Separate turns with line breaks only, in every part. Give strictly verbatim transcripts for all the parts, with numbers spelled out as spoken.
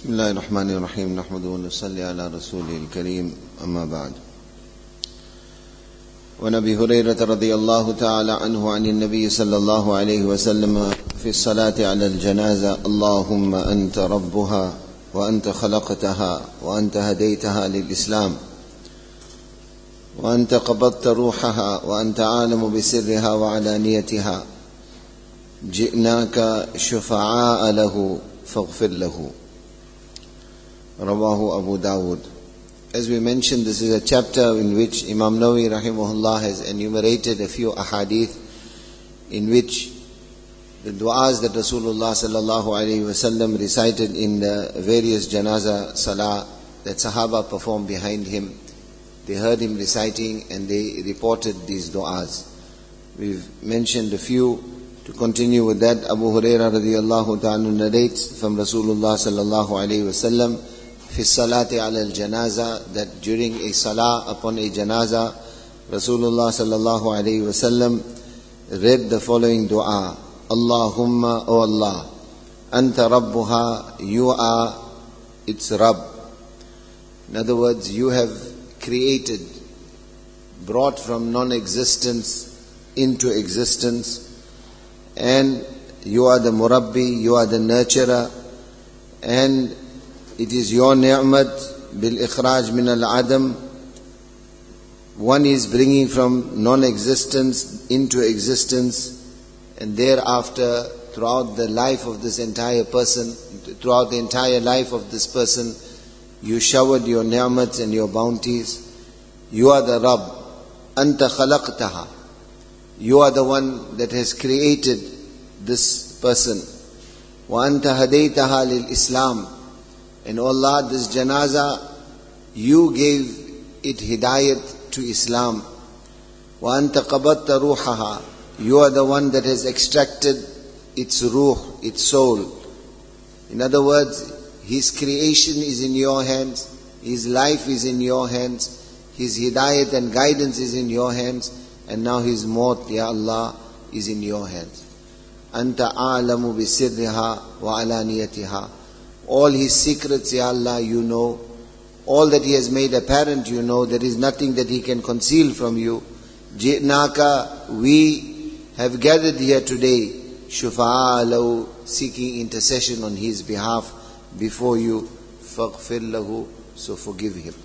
بسم الله الرحمن الرحيم نحمده ونصلي على رسوله الكريم أما بعد. وعن أبي هريرة رضي الله تعالى عنه عن النبي صلى الله عليه وسلم في الصلاة على الجنازة: اللهم أنت ربها وأنت خلقتها وأنت هديتها للإسلام وأنت قبضت روحها وأنت عالم بسرها وعلانيتها، جئناك شفعاء له فاغفر له. Rawahu Abu Dawud. As we mentioned, this is a chapter in which Imam Nawawi rahimahullah has enumerated a few ahadith in which the du'as that Rasulullah sallallahu alayhi wasallam recited in the various janaza salah that Sahaba performed behind him. They heard him reciting and they reported these du'as. We've mentioned a few. To continue with that, Abu Hurairah radiyallahu ta'ala narrates from Rasulullah sallallahu alayhi wasallam fi salati ala al-janaza, that during a salah upon a janaza, Rasulullah sallallahu alayhi wasallam read the following dua: Allahumma, O Allah, anta rabbuha, you are its Rabb. In other words, you have created, brought from non-existence into existence, and you are the Murabbi, you are the nurturer, and it is your ni'mat bil ikhraj min al adam. One is bringing from non-existence into existence, and thereafter throughout the life of this entire person, throughout the entire life of this person, you showered your ni'mats and your bounties. You are the Rabb. Anta khalaqtaha. You are the one that has created this person. Wa anta hadaytaha lil Islam. And O Allah, this janaza, you gave it hidayat to Islam. Wa anta qabatta ruhaha. You are the one that has extracted its ruh, its soul. In other words, his creation is in your hands, his life is in your hands, his hidayat and guidance is in your hands, and now his maut, Ya Allah, is in your hands. Anta a'lamu bi sirriha wa alaniyatiha. All his secrets, Ya Allah, you know. All that he has made apparent, you know. There is nothing that he can conceal from you. Ji'naka, we have gathered here today, shufa'a lahu, seeking intercession on his behalf before you. Faghfir lahu, so forgive him.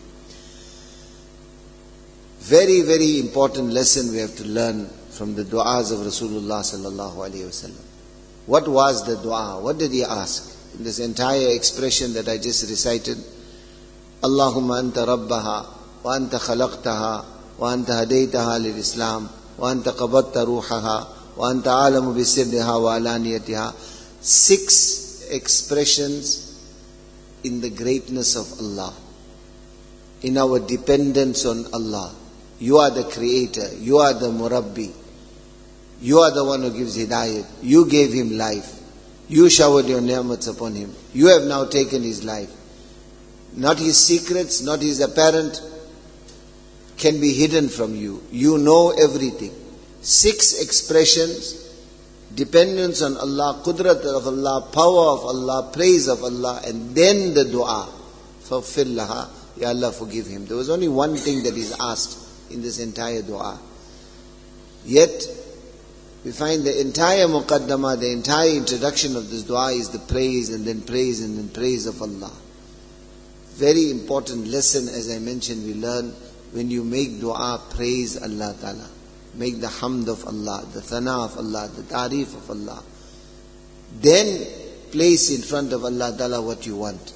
Very, very important lesson we have to learn from the du'as of Rasulullah sallallahu alayhi wasallam. What was the du'a? What did he ask? In this entire expression that I just recited, Allahumma anta rabbaha, wa anta khalaqtaha, wa anta hadaytaha lil Islam, wa anta qabatta ruhaha, wa anta alamu bi sirriha wa alaniyatiha. Six expressions in the greatness of Allah, in our dependence on Allah. You are the creator, you are the Murabbi, you are the one who gives hidayat, you gave him life. You showered your ni'mats upon him. You have now taken his life. Not his secrets, not his apparent can be hidden from you. You know everything. Six expressions: dependence on Allah, qudrat of Allah, power of Allah, praise of Allah, and then the dua. Faghfir laha, Ya Allah, forgive him. There was only one thing that is asked in this entire dua. Yet, we find the entire muqaddamah, the entire introduction of this dua is the praise and then praise and then praise of Allah. Very important lesson, as I mentioned, we learn when you make dua, praise Allah Ta'ala. Make the hamd of Allah, the thana of Allah, the tarif of Allah. Then place in front of Allah Ta'ala what you want.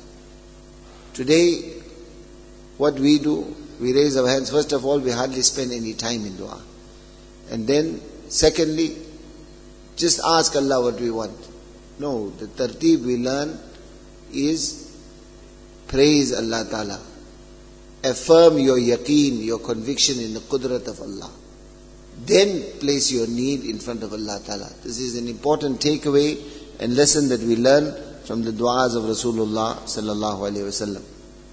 Today, what we do, we raise our hands. First of all, we hardly spend any time in dua. And then, secondly, just ask Allah what we want. No, the tartib we learn is praise Allah Ta'ala. Affirm your yaqeen, your conviction in the qudrat of Allah. Then place your need in front of Allah Ta'ala. This is an important takeaway and lesson that we learn from the du'as of Rasulullah sallallahu alayhi wa sallam.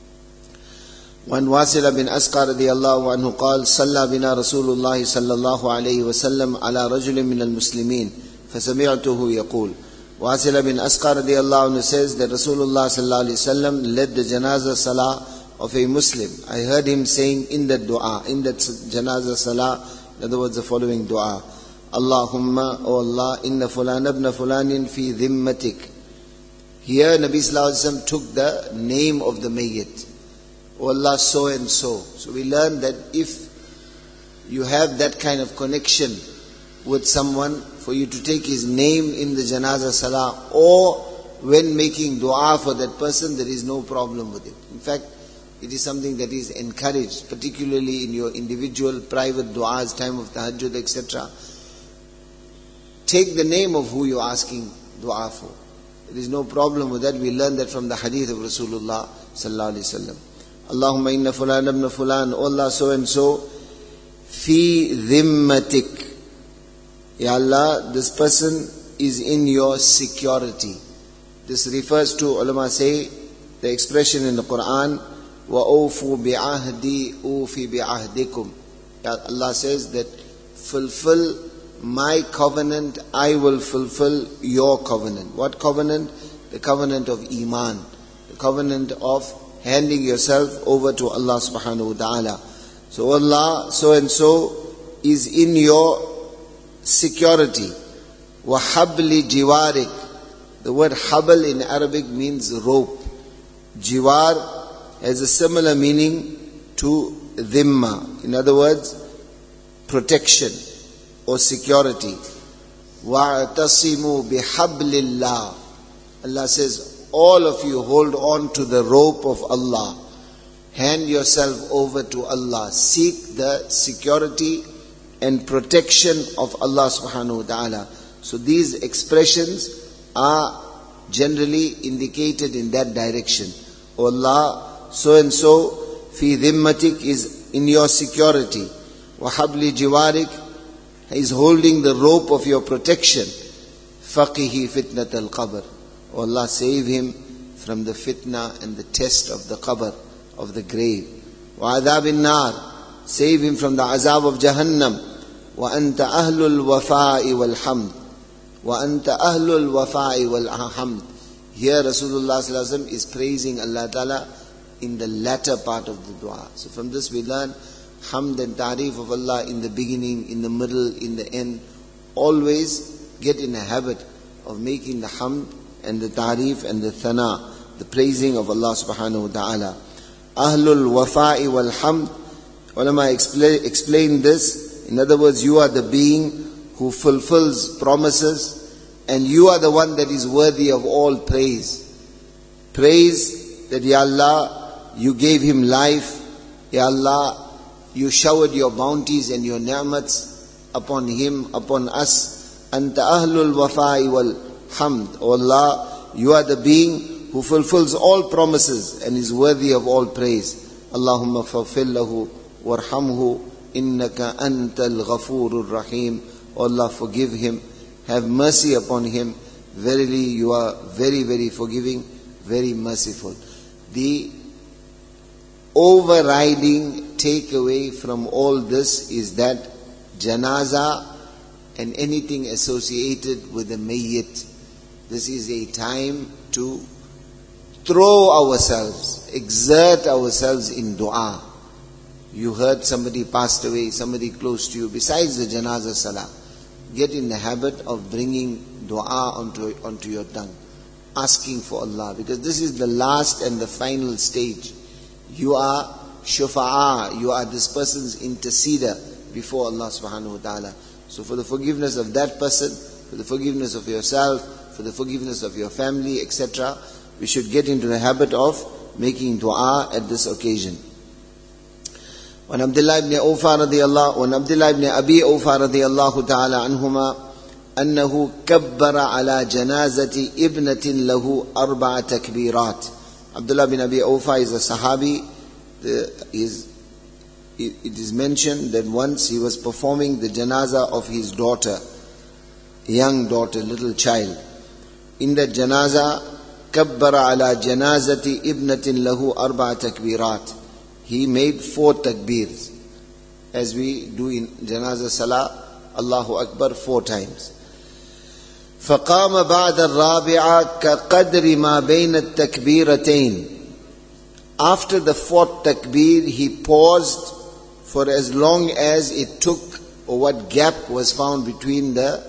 وعن واصل بن أسقى رضي الله عنه قال: صلى بنا رسول الله صلى الله عليه وسلم على رجل من المسلمين فسمعته يقول: Wasila bin Asqa radiallahu anhu says that Rasulullah sallallahu alaihi wasallam led the janazah salah of a Muslim. I heard him saying in that dua, in that janazah salah, in other words the following dua: Allahumma, O Allah, inna fulan ibn fulanin fi dhimmatik. Here Nabi sallallahu alaihi wasallam took the name of the mayyit. O Allah, so and so. So we learn that if you have that kind of connection with someone, for you to take his name in the janazah salah, or when making dua for that person, there is no problem with it. In fact, it is something that is encouraged, particularly in your individual private du'as, time of tahajjud, et cetera. Take the name of who you are asking dua for. There is no problem with that. We learn that from the hadith of Rasulullah sallallahu alaihi wasallam. Allahumma inna fulan ibn fulan, O Allah, so and so, fi dhimmatik. Ya Allah, this person is in your security. This refers to, ulama say, the expression in the Quran, وَأَوْفُوا بِعَهْدِي أُوفِ بِعَهْدِكُمْ. Allah says that fulfill my covenant, I will fulfill your covenant. What covenant? The covenant of Iman. The covenant of handing yourself over to Allah subhanahu wa ta'ala. So Allah, so and so, is in your security. وَحَبْلِ جِوَارِكَ. The word habl in Arabic means rope. Jiwar has a similar meaning to dhimma. In other words, protection or security. وَاعْتَصِمُوا بِحَبْلِ اللَّهِ. Allah says, all of you hold on to the rope of Allah. Hand yourself over to Allah. Seek the security and protection of Allah subhanahu wa ta'ala. So these expressions are generally indicated in that direction. O Allah, so and so, fi dhimmatik, is in your security. Wa habli jiwarik, is holding the rope of your protection. Faqihi fitnat al-qabr. O Allah, save him from the fitna and the test of the qabr, of the grave. Wa adhab an-nar, save him from the azab of Jahannam. Wa anta ahlul wafa'i wal hamd. Wa anta ahlul wafa'i wal hamd. Here Rasulullah sallallahu alaihi wasallam is praising Allah Ta'ala in the latter part of the dua. So from this we learn hamd and ta'rif of Allah in the beginning, in the middle, in the end. Always get in a habit of making the hamd and the ta'rif and the thana, the praising of Allah subhanahu wa ta'ala. Ahlul wafa'i wal hamd. Ulama explain, explain this. In other words, you are the being who fulfills promises, and you are the one that is worthy of all praise. Praise that, Ya Allah, you gave him life. Ya Allah, you showered your bounties and your ni'mats upon him, upon us. Anta ahlul wafa'i wal hamd. O Allah, you are the being who fulfills all promises and is worthy of all praise. Allahumma faghfir lahu warhamhu innaka antal ghafurur rahim. O Allah, forgive him, have mercy upon him. Verily you are very, very forgiving, very merciful. The overriding takeaway from all this is that janaza and anything associated with the mayyit, this is a time to throw ourselves, exert ourselves in dua. You heard somebody passed away, somebody close to you, besides the janaza salah. Get in the habit of bringing dua onto, onto your tongue, asking for Allah, because this is the last and the final stage. You are shufa'a, you are this person's interceder before Allah subhanahu wa ta'ala. So for the forgiveness of that person, for the forgiveness of yourself, for the forgiveness of your family, et cetera, we should get into the habit of making dua at this occasion. وعن عبد الله بن أوفى رضي الله وعن عبد الله بن أبي أوفى رضي الله تعالى عنهما أنه كبر على جنازة ابنة له أربع تكبيرات. Abdullah bin Abi Awfa is a Sahabi. The, is, it, it is mentioned that once he was performing the janaza of his daughter, a young daughter, little child. In that janaza, كبر على جنازة ابنة له أربع تكبيرات. He made four takbirs, as we do in Janazah Salah, Allahu Akbar four times. فقام بعد الرابعة كقدر ما بين التكبيرتين. After the fourth takbir, he paused for as long as it took, or what gap was found between the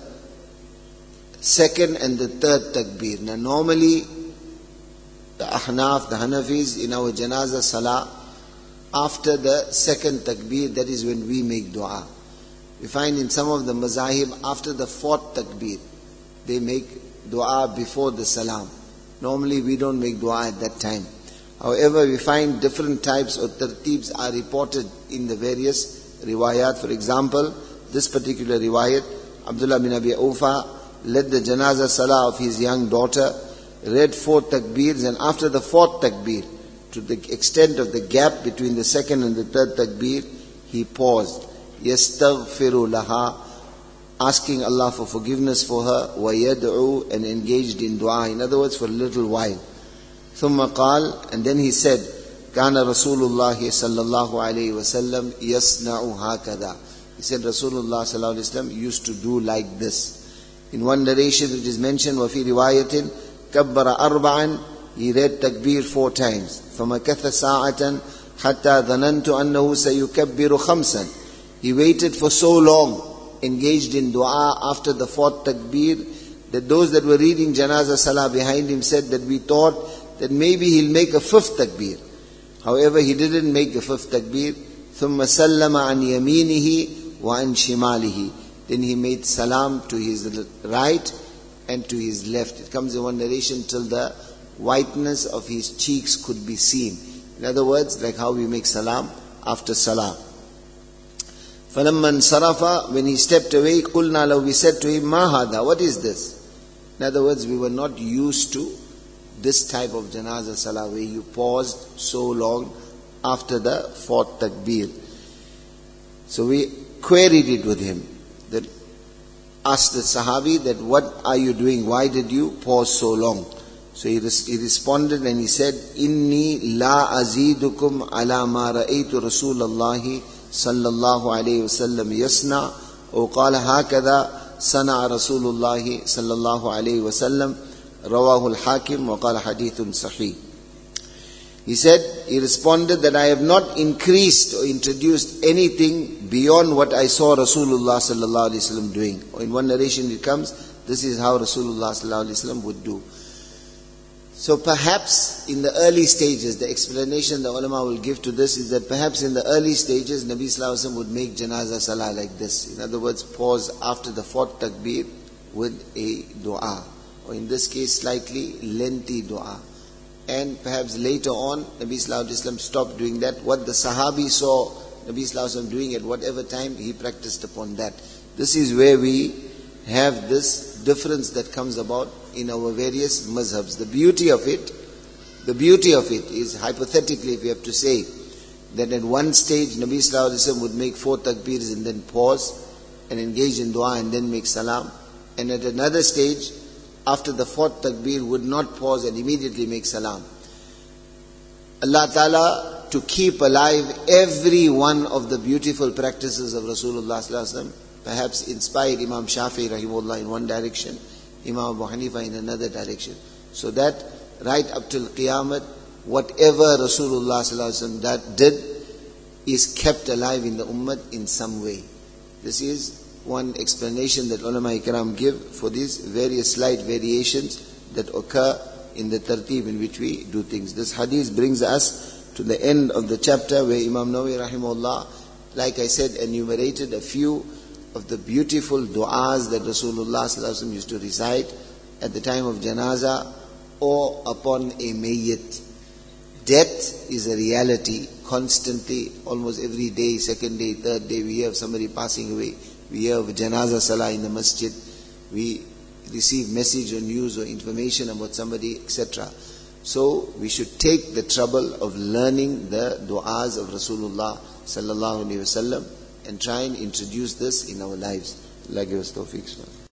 second and the third takbir. Now normally, the Ahnaf, the Hanafis, in our Janazah Salah, after the second takbir, that is when we make dua. We find in some of the mazahib, after the fourth takbir, they make dua before the salam. Normally we don't make dua at that time. However, we find different types of tarteebs are reported in the various riwayat. For example, this particular riwayat, Abdullah bin Abi Awfa led the janazah salah of his young daughter, read four takbirs, and after the fourth takbir, to the extent of the gap between the second and the third takbir, he paused. Yastaghfiru laha, asking Allah for forgiveness for her, wa yad'u, and engaged in dua. In other words, for a little while. ثم قال, and then he said, كان رسول الله صلى الله عليه وسلم يصنع هكذا. He said Rasulullah sallallahu alaihi wasallam used to do like this. In one narration it is mentioned, وفي رواية كبر أربعا, he read takbir four times. فمكث ساعة حتى ظننت أنه سيكبر خمسا. He waited for so long, engaged in dua after the fourth takbir, that those that were reading janazah salah behind him said that we thought that maybe he'll make a fifth takbir. However, he didn't make the fifth takbir. ثُمَّ سَلَّمَ عَنْ يَمِينِهِ وَعَنْ شِمَالِهِ. Then he made salam to his right and to his left. It comes in one narration till the whiteness of his cheeks could be seen. In other words, like how we make salam after salah. فَلَمَّا انْصَرَفَ, when he stepped away, قُلْنَا لَهُ, we said to him, مَا هَذَا, what is this? In other words, we were not used to this type of janazah salah where you paused so long after the fourth takbir. So we queried it with him, that asked the Sahabi that what are you doing? Why did you pause so long? So he, res- he responded and he said, Inni la azidukum ala ma ra'aytu Rasulallahi sallallahu alayhi wasallam yasna, or qala hakada sana Rasulullahi sallallahu alayhi wasallam. Rawahu al-Hakim wa qala hadithun sahih. He said, he responded that I have not increased or introduced anything beyond what I saw Rasulullah sallallahu alaihi wasallam doing. Or in one narration it comes, this is how Rasulullah sallallahu alaihi wasallam would do. So perhaps in the early stages, the explanation the ulama will give to this is that perhaps in the early stages, Nabi sallallahu alaihi wasallam would make janazah salah like this. In other words, pause after the fourth takbir with a dua. Or in this case, slightly lengthy dua. And perhaps later on, Nabi Sallallahu Alaihi Wasallam stopped doing that. What the Sahabi saw Nabi Sallallahu Alaihi Wasallam doing at whatever time, he practiced upon that. This is where we have this difference that comes about in our various mazhabs. The beauty of it, the beauty of it is, hypothetically, if we have to say, that at one stage Nabi Sallallahu Alaihi Wasallam would make four takbirs and then pause and engage in dua and then make salam. And at another stage, after the fourth takbir, would not pause and immediately make salam. Allah Ta'ala, to keep alive every one of the beautiful practices of Rasulullah Sallallahu Alaihi Wasallam, perhaps inspired Imam Shafi'i Rahimullah in one direction, Imam Abu Hanifa in another direction. So that right up till Qiyamah, whatever Rasulullah Sallallahu Alaihi Wasallam that did is kept alive in the ummah in some way. This is one explanation that ulama ikram give for these various slight variations that occur in the tartib in which we do things. This hadith brings us to the end of the chapter where Imam Nawawi rahimahullah, like I said, enumerated a few of the beautiful du'as that Rasulullah sallallahu alaihi wasallam used to recite at the time of janazah or upon a mayyit. Death is a reality constantly, almost every day, second day, third day, we hear of somebody passing away. We hear of janazah salah in the masjid. We receive message or news or information about somebody, et cetera. So we should take the trouble of learning the du'as of Rasulullah sallallahu alaihi wasallam and try and introduce this in our lives. Allah give us tawfiq.